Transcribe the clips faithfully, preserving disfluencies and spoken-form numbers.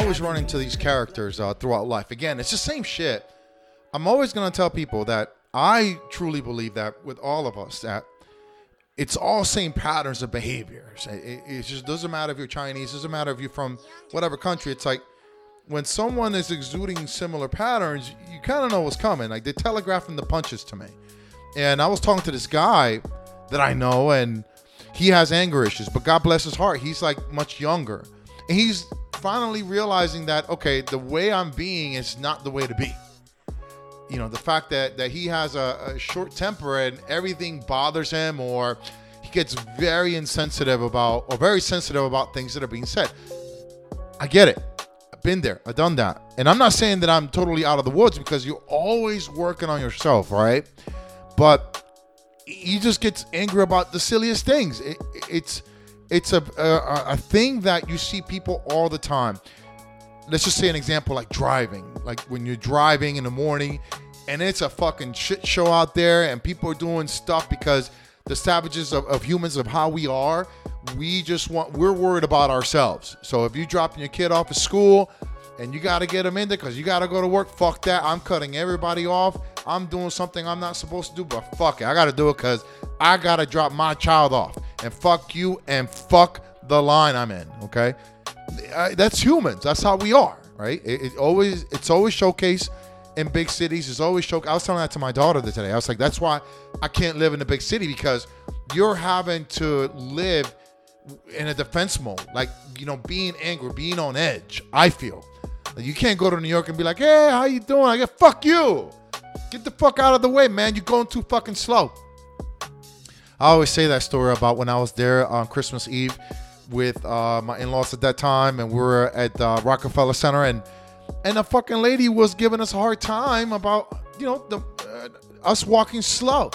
always run into these characters uh, throughout life. Again, it's the same shit. I'm always going to tell people that I truly believe that with all of us, that it's all same patterns of behaviors. It, it just doesn't matter if you're Chinese, doesn't matter if you're from whatever country. It's like when someone is exuding similar patterns, you kind of know what's coming. Like they're telegraphing the punches to me. And I was talking to this guy that I know, and he has anger issues, but God bless his heart, he's like much younger. And he's finally realizing that, okay, the way I'm being is not the way to be. You know, the fact that, that he has a, a short temper and everything bothers him, or he gets very insensitive about, or very sensitive about things that are being said. I get it. I've been there. I've done that. And I'm not saying that I'm totally out of the woods, because you're always working on yourself, right? But he just gets angry about the silliest things. It, it's it's a, a a thing that you see people all the time. Let's just say an example like driving. Like when you're driving in the morning and it's a fucking shit show out there and people are doing stuff because the savages of, of humans, of how we are, we just want, we're worried about ourselves. So if you're dropping your kid off at school and you got to get them in there because you got to go to work, fuck that. I'm cutting everybody off. I'm doing something I'm not supposed to do, but fuck it. I got to do it because I got to drop my child off. And fuck you and fuck the line I'm in, okay? Uh, that's humans. That's how we are, right? It, it always, it's always showcased in big cities. It's always showcased. I was telling that to my daughter today. I was like, that's why I can't live in a big city, because you're having to live in a defense mode. Like, you know, being angry, being on edge, I feel. Like, you can't go to New York and be like, hey, how you doing? I get, fuck you. Get the fuck out of the way, man. You're going too fucking slow. I always say that story about when I was there on Christmas Eve with uh, my in-laws at that time, and we were at uh, Rockefeller Center, and and a fucking lady was giving us a hard time about, you know, the uh, us walking slow.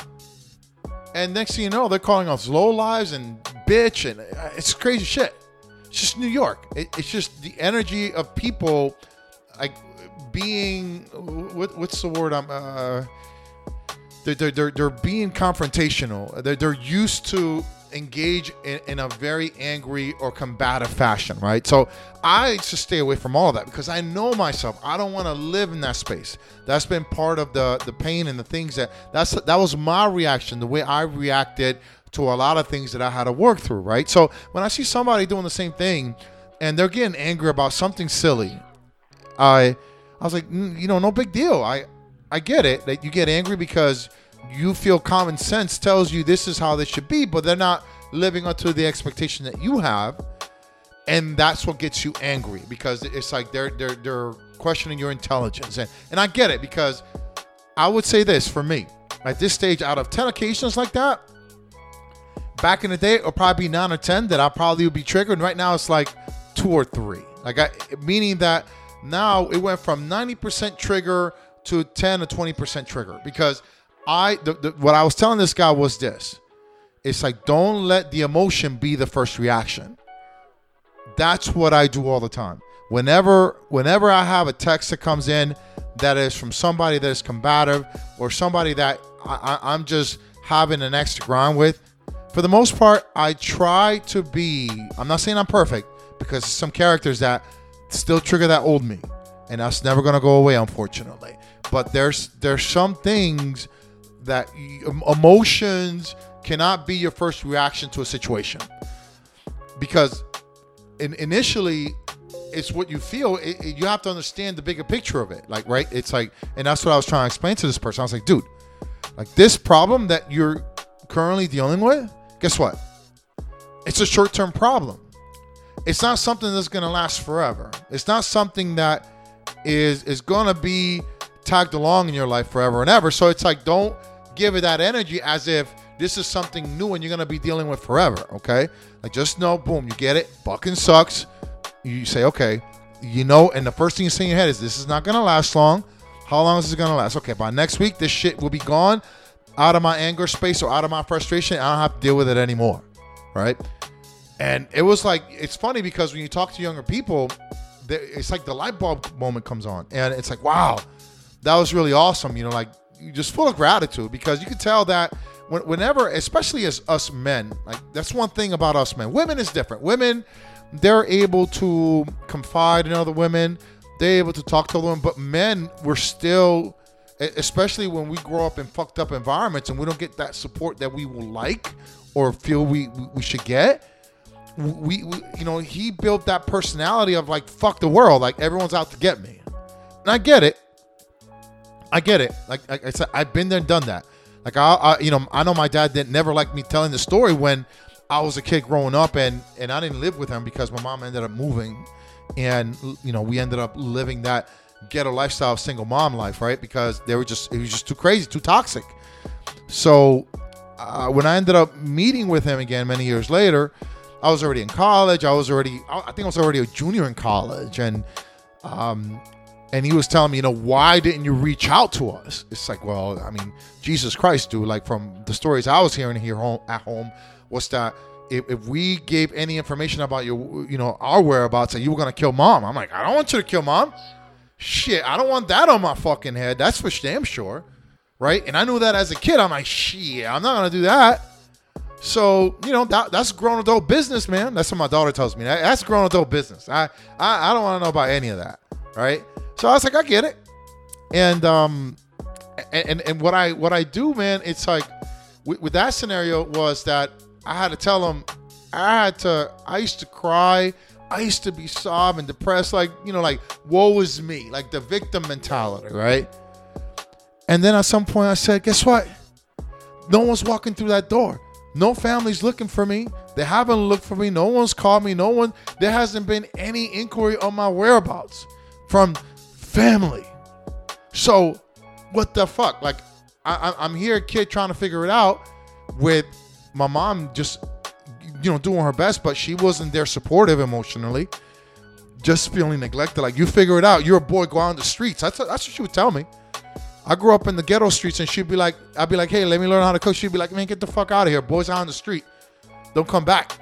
And next thing you know, they're calling us low lives and bitch, and uh, it's crazy shit. It's just New York. It, it's just the energy of people, like being what, what's the word? I'm. Uh, they're, they're they're they're being confrontational. They're they're used to engage in, in a very angry or combative fashion, right? So I just stay away from all of that, because I know myself. I don't want to live in that space. That's been part of the the pain and the things that that's that was my reaction, the way I reacted to a lot of things that I had to work through, right? So when I see somebody doing the same thing and they're getting angry about something silly, I I was like, mm, you know, no big deal. I I get it that you get angry because you feel common sense tells you this is how this should be, but they're not living up to the expectation that you have, and that's what gets you angry, because it's like they're they're they're questioning your intelligence, and and I get it, because I would say this for me at this stage, out of ten occasions like that, back in the day, it would probably be nine or ten that I probably would be triggered. And right now, it's like two or three, like I, meaning that now it went from ninety percent trigger to ten or twenty percent trigger, because I, the, the, what I was telling this guy was this. It's like, don't let the emotion be the first reaction. That's what I do all the time. Whenever, whenever I have a text that comes in that is from somebody that is combative, or somebody that I, I, I'm just having an extra grind with, for the most part, I try to be, I'm not saying I'm perfect, because some characters that still trigger that old me, and that's never going to go away, unfortunately. But there's there's some things that emotions cannot be your first reaction to a situation, because in, initially it's what you feel. It, it, you have to understand the bigger picture of it, like, right? It's like, and that's what I was trying to explain to this person. I was like, dude, like, this problem that you're currently dealing with, guess what? It's a short-term problem. It's not something that's going to last forever. It's not something that is is going to be tagged along in your life forever and ever. So it's like, don't give it that energy as if this is something new and you're going to be dealing with forever, okay? Like, just know, boom, you get it, fucking sucks. You say, okay, you know, and the first thing you say in your head is, this is not going to last long. How long is this going to last? Okay, by next week, this shit will be gone out of my anger space or out of my frustration. I don't have to deal with it anymore, right? And it was like, it's funny, because when you talk to younger people, it's like the light bulb moment comes on, and it's like, wow, that was really awesome. You know, like, you're just full of gratitude, because you can tell that when, whenever, especially as us men, like, that's one thing about us men. Women is different. Women, they're able to confide in other women. They're able to talk to other women. But men, we're still, especially when we grow up in fucked up environments and we don't get that support that we will like or feel we we should get. We, we you know, he built that personality of like, fuck the world, like everyone's out to get me. And I get it. I get it. Like, like I said, I've been there and done that. Like I, I you know, I know my dad didn't never like me telling the story when I was a kid growing up, and and I didn't live with him because my mom ended up moving, and you know, we ended up living that ghetto lifestyle, single mom life, right? Because they were just, it was just too crazy, too toxic. So uh, when I ended up meeting with him again many years later, I was already in college. I was already, I think I was already a junior in college. And, um, and he was telling me, you know, why didn't you reach out to us? It's like, well, I mean, Jesus Christ, dude, like from the stories I was hearing here home at home was that if, if we gave any information about your, you know, our whereabouts, that you were going to kill mom. I'm like, I don't want you to kill mom. Shit, I don't want that on my fucking head. That's for damn sure. Right. And I knew that as a kid. I'm like, shit, I'm not going to do that. So, you know, that, that's grown adult business, man. That's what my daughter tells me. That, that's grown adult business. I, I, I don't want to know about any of that. Right. So I was like, I get it. And, um, and, and, and what I, what I do, man, it's like with, with that scenario was that I had to tell him, I had to, I used to cry. I used to be sobbing, depressed, like, you know, like, woe is me, like the victim mentality, right? And then at some point I said, guess what? No one's walking through that door. No family's looking for me. They haven't looked for me. No one's called me. No one, there hasn't been any inquiry on my whereabouts from family. So what the fuck? Like, I, I'm here, a kid trying to figure it out with my mom just, you know, doing her best, but she wasn't there supportive emotionally, just feeling neglected. Like, you figure it out. You're a boy, go out on the streets. That's, that's what she would tell me. I grew up in the ghetto streets, and she'd be like, I'd be like, hey, let me learn how to cook. She'd be like, man, get the fuck out of here. Boys out on the street. Don't come back.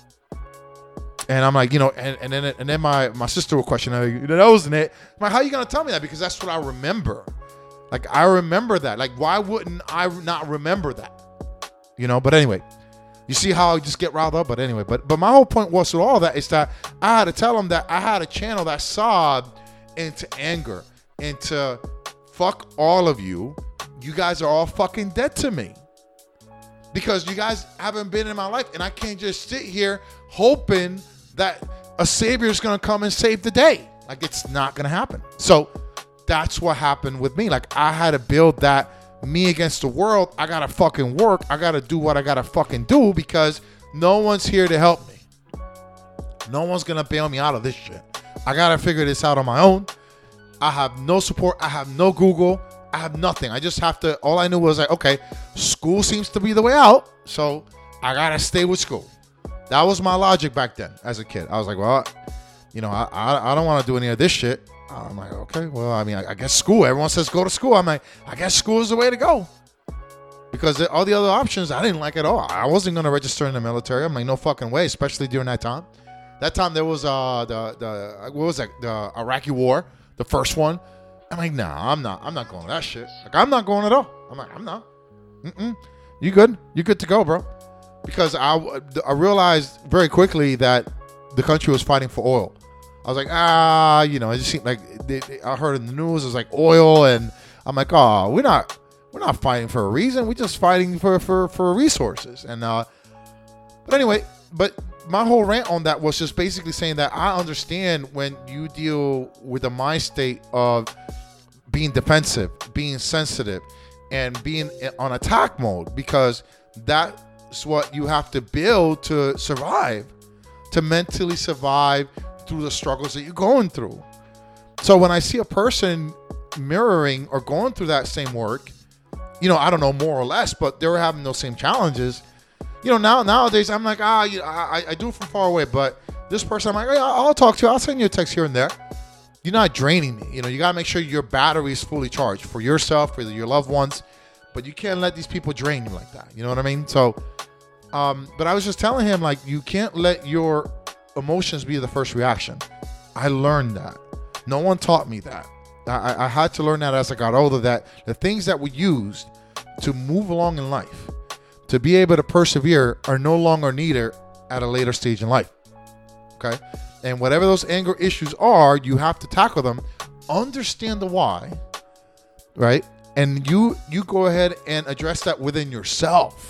And I'm like, you know, and, and then and then my, my sister would question, that wasn't it. I'm like, how are you going to tell me that? Because that's what I remember. Like, I remember that. Like, why wouldn't I not remember that? You know, but anyway, you see how I just get riled up? But anyway, but but my whole point was with all that is that I had to tell them that I had a channel that sobbed into anger, into fuck all of you. You guys are all fucking dead to me. Because you guys haven't been in my life, and I can't just sit here hoping that a savior is going to come and save the day. Like, it's not going to happen. So that's what happened with me. Like, I had to build that me against the world. I got to fucking work. I got to do what I got to fucking do because no one's here to help me. No one's going to bail me out of this shit. I got to figure this out on my own. I have no support. I have no Google. I have nothing. I just have to, all I knew was like, okay, school seems to be the way out, so I gotta stay with school. That was my logic back then as a kid. I was like, well, you know, I I, I don't want to do any of this shit. I'm like, okay, well, I mean, I, I guess school. Everyone says go to school. I'm like, I guess school is the way to go. Because the, all the other options, I didn't like at all. I wasn't going to register in the military. I'm like, no fucking way, especially during that time. That time there was uh the, the what was that, the Iraqi war, the first one. I'm like, nah, I'm not. I'm not going to that shit. Like, I'm not going at all. I'm like, I'm not. Mm-mm. You good? You good to go, bro? Because I, I realized very quickly that the country was fighting for oil. I was like, ah, you know, it just seemed like they, they, I heard in the news it was like oil, and I'm like, oh, we're not, we're not fighting for a reason. We're just fighting for for for resources. And uh, but anyway, but. My whole rant on that was just basically saying that I understand when you deal with a mind state of being defensive, being sensitive, and being on attack mode, because that's what you have to build to survive, to mentally survive through the struggles that you're going through. So when I see a person mirroring or going through that same work, you know, I don't know, more or less, but they were having those same challenges. You know, now nowadays I'm like, ah, you know, I, I do it from far away, but this person, I'm like, oh, I'll talk to you. I'll send you a text here and there. You're not draining me. You know, you got to make sure your battery is fully charged for yourself, for your loved ones, but you can't let these people drain you like that. You know what I mean? So, um, but I was just telling him, like, you can't let your emotions be the first reaction. I learned that. No one taught me that. I, I had to learn that as I got older, that the things that we used to move along in life, to be able to persevere, are no longer needed at a later stage in life. Okay. And whatever those anger issues are, you have to tackle them, understand the why, right? And you you go ahead and address that within yourself.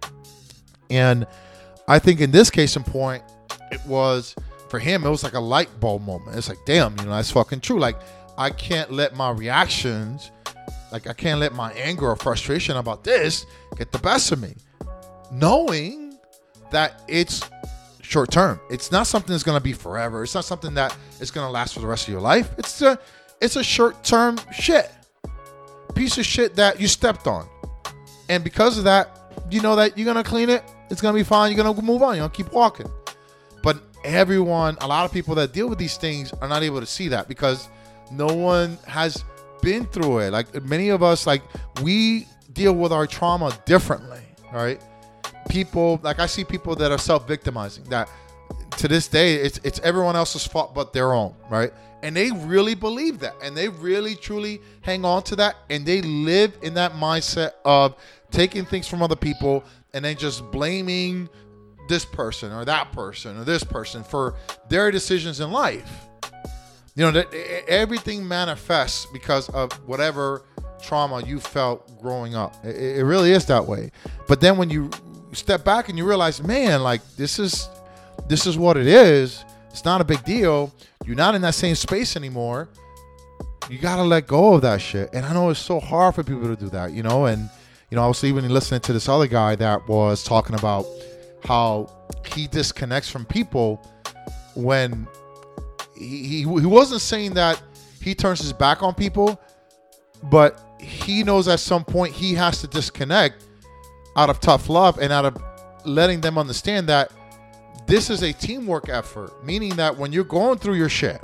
And I think in this case in point, it was, for him, it was like a light bulb moment. It's like, damn, you know, that's fucking true. Like, I can't let my reactions, like I can't let my anger or frustration about this get the best of me. Knowing that it's short term. It's not something that's going to be forever. It's not something that is going to last for the rest of your life. It's a, it's a short term shit. Piece of shit that you stepped on. And because of that, you know that you're going to clean it. It's going to be fine. You're going to move on. You're going to keep walking. But everyone, a lot of people that deal with these things are not able to see that because no one has been through it. Like many of us, like we deal with our trauma differently, right? People, like I see people that are self-victimizing, that to this day, it's it's everyone else's fault but their own, right? And they really believe that. And they really, truly hang on to that. And they live in that mindset of taking things from other people and then just blaming this person or that person or this person for their decisions in life. You know, that everything manifests because of whatever trauma you felt growing up. It, it really is that way. But then when you step back and you realize, man, like this is this is what it is. It's not a big deal. You're not in that same space anymore. You got to let go of that shit. And I know it's so hard for people to do that, you know. And, you know, I was even listening to this other guy that was talking about how he disconnects from people when he, he, he wasn't saying that he turns his back on people, but he knows at some point he has to disconnect out of tough love and out of letting them understand that this is a teamwork effort, meaning that when you're going through your shit,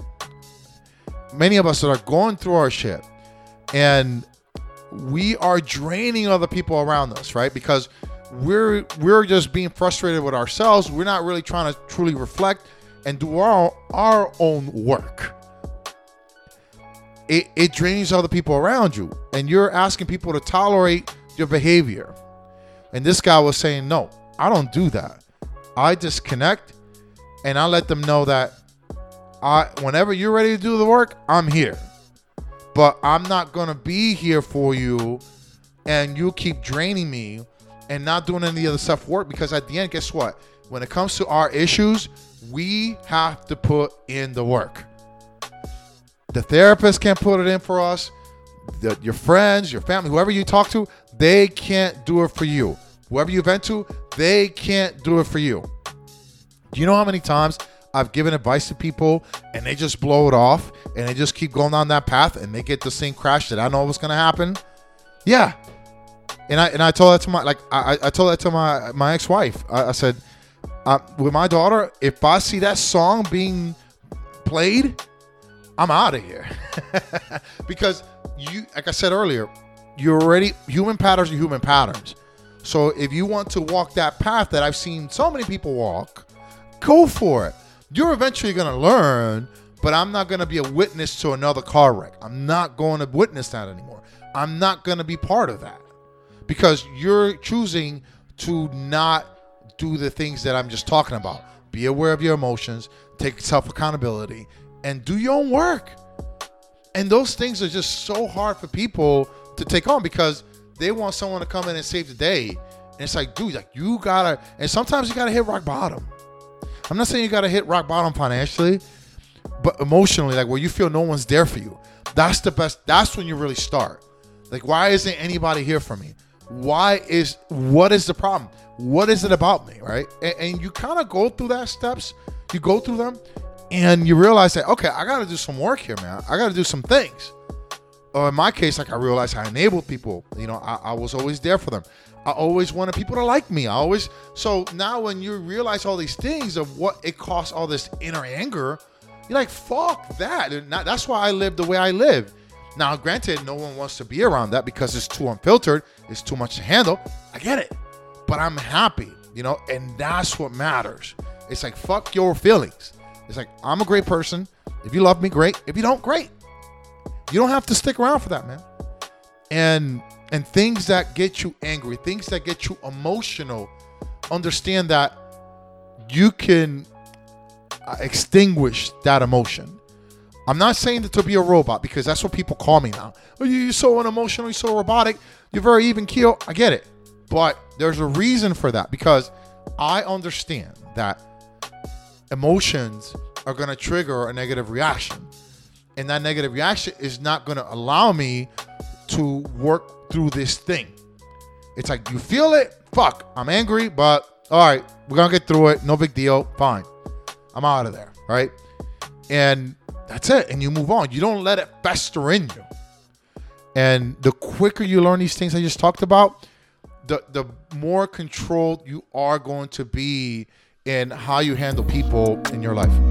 many of us that are going through our shit, and we are draining other people around us, right? Because we're we're just being frustrated with ourselves. We're not really trying to truly reflect and do our our own work. It, it drains other people around you, and you're asking people to tolerate your behavior. And this guy was saying, no, I don't do that. I disconnect and I let them know that I, whenever you're ready to do the work, I'm here. But I'm not going to be here for you and you keep draining me and not doing any of the stuff work, because at the end, guess what? When it comes to our issues, we have to put in the work. The therapist can't put it in for us. The, your friends, your family, whoever you talk to, they can't do it for you. Whoever you vent to, they can't do it for you. Do you know how many times I've given advice to people and they just blow it off and they just keep going down that path and they get the same crash that I know was going to happen? Yeah. And I and I told that to my like I, I told that to my my ex-wife. I, I said, uh, with my daughter, if I see that song being played, I'm out of here. Because you, like I said earlier, you're already, human patterns are human patterns. So if you want to walk that path that I've seen so many people walk, go for it. You're eventually going to learn, but I'm not going to be a witness to another car wreck. I'm not going to witness that anymore. I'm not going to be part of that, because you're choosing to not do the things that I'm just talking about. Be aware of your emotions, take self-accountability, and do your own work. And those things are just so hard for people to take on because they want someone to come in and save the day. And it's like, dude, like you gotta, and sometimes you gotta hit rock bottom. I'm not saying you gotta hit rock bottom financially, but emotionally, like where you feel no one's there for you. That's the best. That's when you really start. Like, why isn't anybody here for me? Why is, what is the problem? What is it about me, right? And, and you kind of go through that steps. You go through them and you realize that, okay, I got to do some work here, man. I got to do some things. Or in my case, like I realized I enabled people. You know, I, I was always there for them. I always wanted people to like me. I always, so now when you realize all these things of what it costs, all this inner anger, you're like, fuck that. And not, that's why I live the way I live. Now, granted, no one wants to be around that because it's too unfiltered. It's too much to handle. I get it. But I'm happy, you know, and that's what matters. It's like, fuck your feelings. It's like, I'm a great person. If you love me, great. If you don't, great. You don't have to stick around for that, man. And and things that get you angry, things that get you emotional, understand that you can, extinguish that emotion. I'm not saying that to be a robot, because that's what people call me now. Oh, you're so unemotional, you're so robotic, you're very even keel. I get it. But there's a reason for that, because I understand that emotions are going to trigger a negative reaction. And that negative reaction is not going to allow me to work through this thing. It's like, you feel it? Fuck, I'm angry, but all right, we're going to get through it. No big deal. Fine. I'm out of there, right? And that's it. And you move on. You don't let it fester in you. And the quicker you learn these things I just talked about, the the more controlled you are going to be in how you handle people in your life.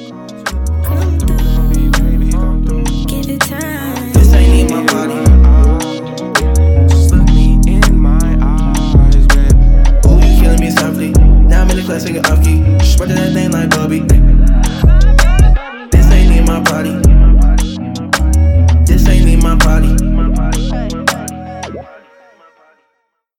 Give it time. This ain't in my body. Just look me in my eyes, babe. Oh, you killing me softly. Now I'm in the class singing off key. Spread that thing like Bobby. This ain't in my body.